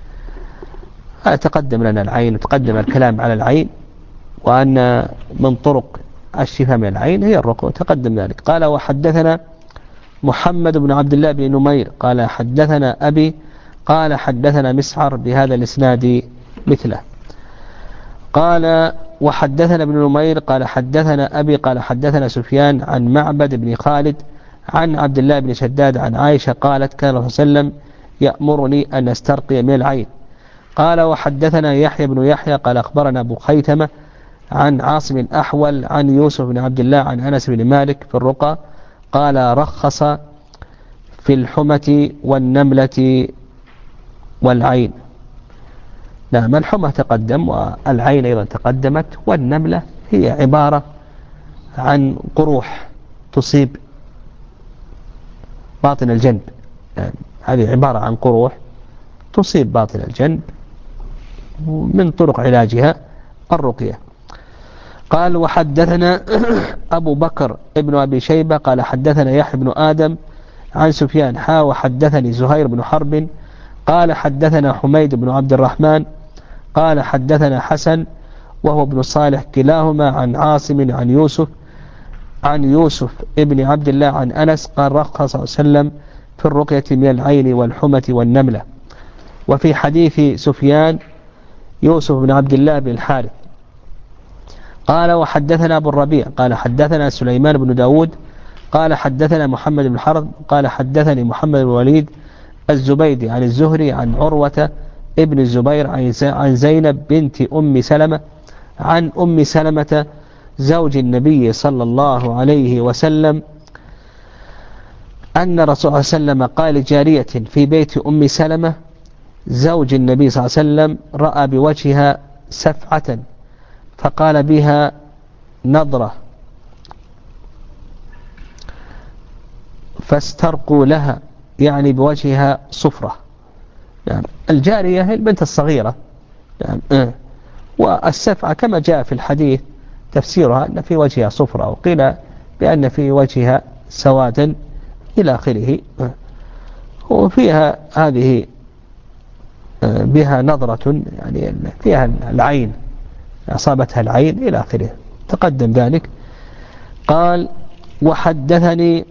تقدم لنا العين وتقدم الكلام على العين، وأن من طرق الشفاء من العين هي الرقية، وتقدم ذلك. قال وحدثنا محمد بن عبد الله بن نمير قال حدثنا أبي قال حدثنا مسعر بهذا الإسناد مثله. قال وحدثنا ابن نمير قال حدثنا أبي قال حدثنا سفيان عن معبد بن خالد عن عبد الله بن شداد عن عائشة قالت كان الرسول صلى الله عليه وسلم يأمرني أن أسترقي من العين. قال وحدثنا يحيى بن يحيى قال أخبرنا أبو خيثمة عن عاصم الأحول عن يوسف بن عبد الله عن أنس بن مالك في الرقى قال رخص في الحمة والنملة والعين. نعم الحمى تقدم والعين أيضا تقدمت، والنملة هي عبارة عن قروح تصيب باطن الجنب، يعني هذه عبارة عن قروح تصيب باطن الجنب، ومن طرق علاجها الرقية. قال وحدثنا أبو بكر ابن أبي شيبة قال حدثنا يحيى بن آدم عن سفيان حا وحدثني زهير بن حرب قال حدثنا حميد بن عبد الرحمن قال حدثنا حسن وهو ابن صالح كلاهما عن عاصم عن يوسف عن يوسف ابن عبد الله عن أنس قال رخص صلى الله عليه وسلم في الرقية من العين والحمة والنملة. وفي حديث سفيان يوسف بن عبد الله بن الحارث. قال وحدثنا أبو الربيع قال حدثنا سليمان بن داود قال حدثنا محمد بن حرب قال حدثني محمد بن وليد الزبيدي عن الزهري عن عروة ابن الزبير عن زينب بنت أم سلمة عن أم سلمة زوج النبي صلى الله عليه وسلم أن رسول الله صلى الله عليه وسلم قال لجارية في بيت أم سلمة زوج النبي صلى الله عليه وسلم رأى بوجهها سفعة فقال بها نظرة فاسترقوا لها، يعني بوجهها صفرة. يعني الجارية هي البنت الصغيرة. يعني والسفعة كما جاء في الحديث تفسيرها أن في وجهها صفرة، وقيل بأن في وجهها سوادا إلى آخره. وفيها هذه بها نظرة يعني فيها العين، أصابتها العين إلى آخره، تقدم ذلك. قال وحدثني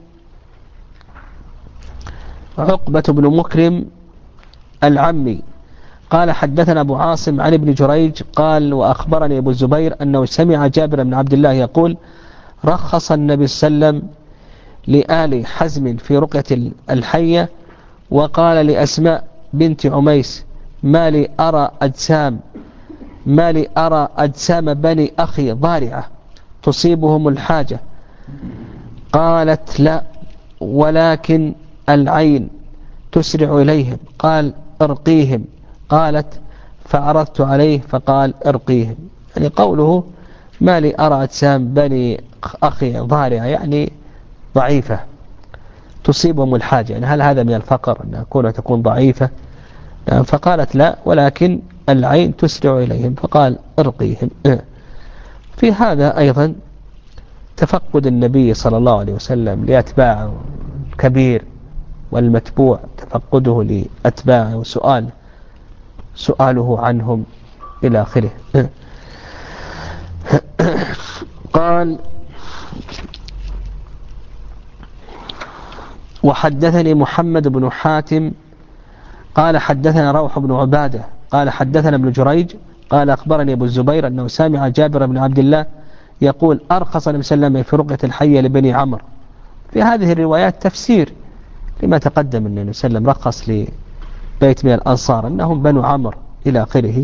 عقبة بن مكرم العمي قال حدثنا أبو عاصم عن ابن جريج قال وأخبرني أبو الزبير أنه سمع جابر بن عبد الله يقول رخص النبي صلى الله عليه وسلم لآل حزم في رقية الحية وقال لأسماء بنت عميس ما لي أرى أجسام ما لي أرى أجسام بني أخي ضارعة تصيبهم الحاجة. قالت لا ولكن العين تسرع إليهم. قال ارقيهم. قالت فعرضت عليه فقال ارقيهم. يعني قوله ما لي أرى أجسام بني أخي ضارعة يعني ضعيفة تصيبهم الحاجة، يعني هل هذا من الفقر أن كونها تكون ضعيفة؟ فقالت لا ولكن العين تسرع إليهم فقال ارقيهم. في هذا أيضا تفقد النبي صلى الله عليه وسلم لأتباعه الكبير والمتبوع، تفقده لأتباعه وسؤال سؤاله عنهم إلى آخره. قال وحدثني محمد بن حاتم قال حدثنا روح بن عبادة قال حدثنا ابن جريج قال أخبرني أبو الزبير أنه سامع جابر بن عبد الله يقول أرخص النبي صلى الله عليه وسلم في رقية الحية لبني عمرو. في هذه الروايات تفسير لما تقدم أن النبي صلى الله عليه وسلم رخص لبيت من الأنصار أنهم بنو عمرو إلى آخره.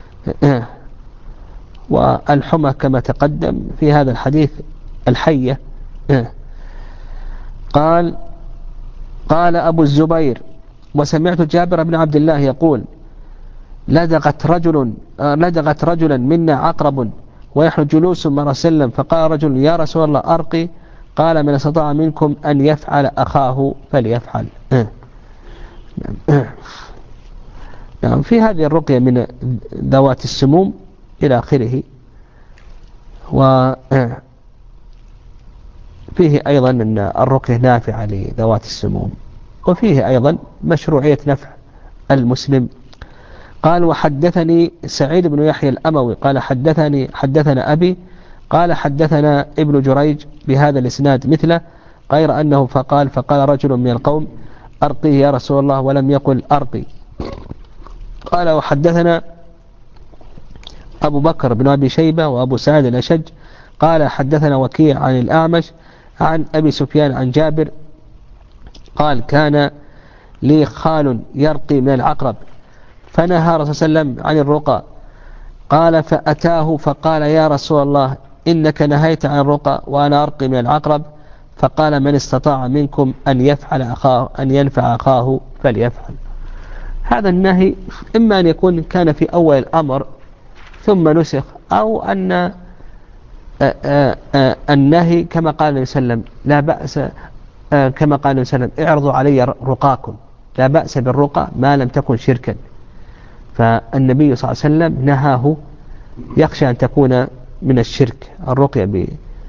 والحمى كما تقدم في هذا الحديث الحية. قال قال أبو الزبير وسمعت جابر بن عبد الله يقول لدغت رجل لدغت رجلا منا عقرب ونحن جلوس مع رسول الله فقال رجل يا رسول الله أرقي. قال من استطاع منكم أن يفعل أخاه فليفعل. نعم في هذه الرقية من ذوات السموم إلى آخره. وفيه أيضا أن الرقية نافعة لذوات السموم، وفيه أيضا مشروعية نفع المسلم. قال وحدثني سعيد بن يحيى الأموي قال حدثني حدثنا أبي قال حدثنا ابن جريج بهذا الإسناد مثله غير أنه فقال فقال رجل من القوم أرقيه يا رسول الله ولم يقل أرقي. قال وحدثنا أبو بكر بن أبي شيبة وأبو سعد الأشج قال حدثنا وكيع عن الأعمش عن أبي سفيان عن جابر قال كان لي خال يرقي من العقرب فنهى رسول صلى الله عليه وسلم عن الرقى. قال فأتاه فقال يا رسول الله إنك نهيت عن الرقى وأنا أرقي من العقرب. فقال من استطاع منكم أن يفعل أخاه أن ينفع أخاه فليفعل. هذا النهي إما أن يكون كان في أول الأمر ثم نسخ، أو أن النهي كما قال النبي صلى الله عليه وسلم لا بأس كما قال النبي صلى الله عليه وسلم اعرضوا علي رقاكم لا بأس بالرقى ما لم تكن شركا. فالنبي صلى الله عليه وسلم نهاه يخشى أن تكون من الشرك الرقية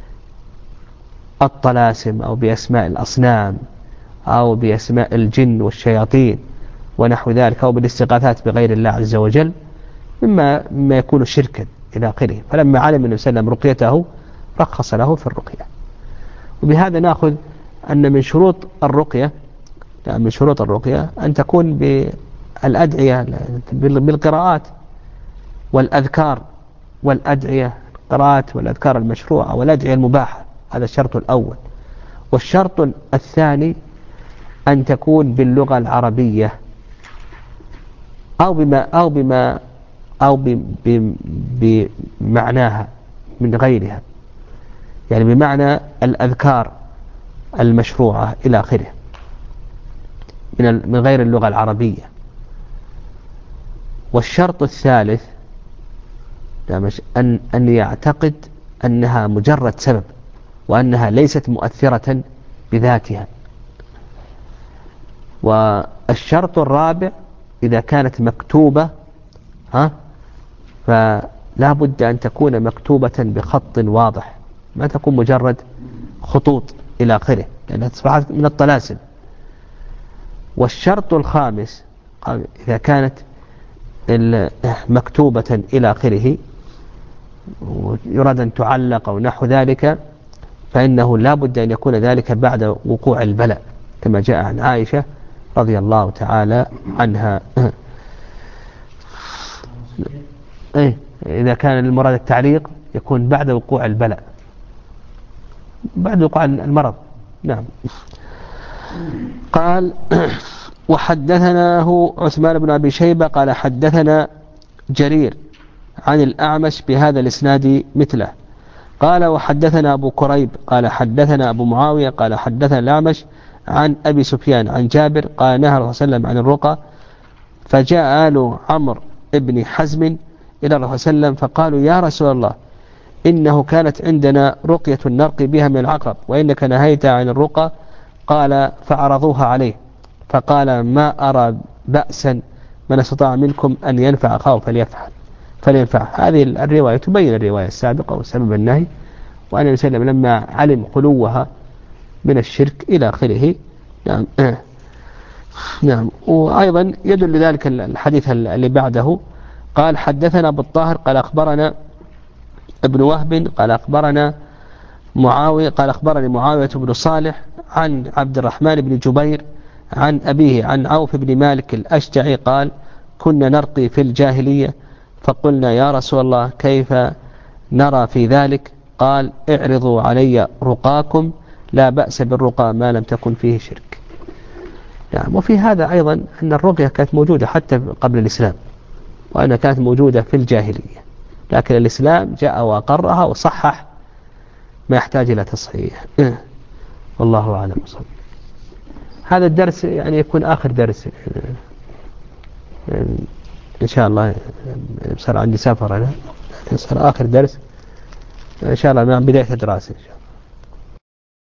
بالطلاسم أو بأسماء الأصنام أو بأسماء الجن والشياطين ونحو ذلك أو بالاستغاثات بغير الله عز وجل مما ما يكون شركا إلى آخره. فلما علم النبي صلى الله عليه وسلم رقيته رخص له في الرقية. وبهذا نأخذ أن من شروط الرقية من شروط الرقية أن تكون بالأدعية بالقراءات والأذكار والأدعية القراءات والأذكار المشروعة والأدعية المباحة. هذا الشرط الأول. والشرط الثاني أن تكون باللغة العربية أو بما أو بما أو بمعناها من غيرها، يعني بمعنى الأذكار المشروعة إلى آخره من من غير اللغة العربية. والشرط الثالث أن أن يعتقد أنها مجرد سبب وأنها ليست مؤثرة بذاتها. والشرط الرابع إذا كانت مكتوبة ها فلا بد أن تكون مكتوبة بخط واضح ما تكون مجرد خطوط إلى آخره لأنها تصبحت من الطلاسم. والشرط الخامس إذا كانت مكتوبة إلى آخره ويراد أن تعلق أو نحو ذلك فإنه لا بد أن يكون ذلك بعد وقوع البلاء كما جاء عن عائشة رضي الله تعالى عنها. إيه إذا كان المراد التعليق يكون بعد وقوع البلاء بعد وقوع المرض. نعم. قال وحدثناه عثمان بن أبي شيبة قال حدثنا جرير عن الأعمش بهذا الإسناد مثله. قال وحدثنا أبو كريب قال حدثنا أبو معاوية قال حدثنا الأعمش عن أبي سفيان عن جابر قال نهى الرسول صلى الله عليه وسلم عن الرقى، فجاء آل عمرو بن حزم إلى الرسول صلى الله عليه وسلم فقالوا يا رسول الله إنه كانت عندنا رقية نرقي بها من العقرب وإنك نهيت عن الرقى. قال فعرضوها عليه فقال ما أرى بأسا، من استطاع منكم أن ينفع أخاه فليفعل فلينفع. هذه الرواية تبين الرواية السابقة وسبب النهي، وأن النبي صلى الله عليه وسلم لما علم خلوها من الشرك إلى آخره. نعم. نعم. وأيضا يدل لذلك الحديث اللي بعده قال حدثنا أبو الطاهر قال أخبرنا ابن وهب قال أخبرنا معاوية قال أخبرني معاوية بن صالح عن عبد الرحمن بن جبير عن أبيه عن عوف بن مالك الأشجعي قال كنا نرقي في الجاهلية فقلنا يا رسول الله كيف نرى في ذلك؟ قال اعرضوا علي رقاكم لا بأس بالرقى ما لم تكن فيه شرك. يعني وفي هذا أيضا أن الرقية كانت موجودة حتى قبل الإسلام، وأنها كانت موجودة في الجاهلية، لكن الإسلام جاء وأقرها وصحح ما يحتاج إلى تصحيح. والله أعلم. هذا الدرس يعني يكون آخر درس يعني إن شاء الله، صار عندي سفر أنا، صار آخر درس إن شاء الله مع بداية الدراسة إن شاء الله.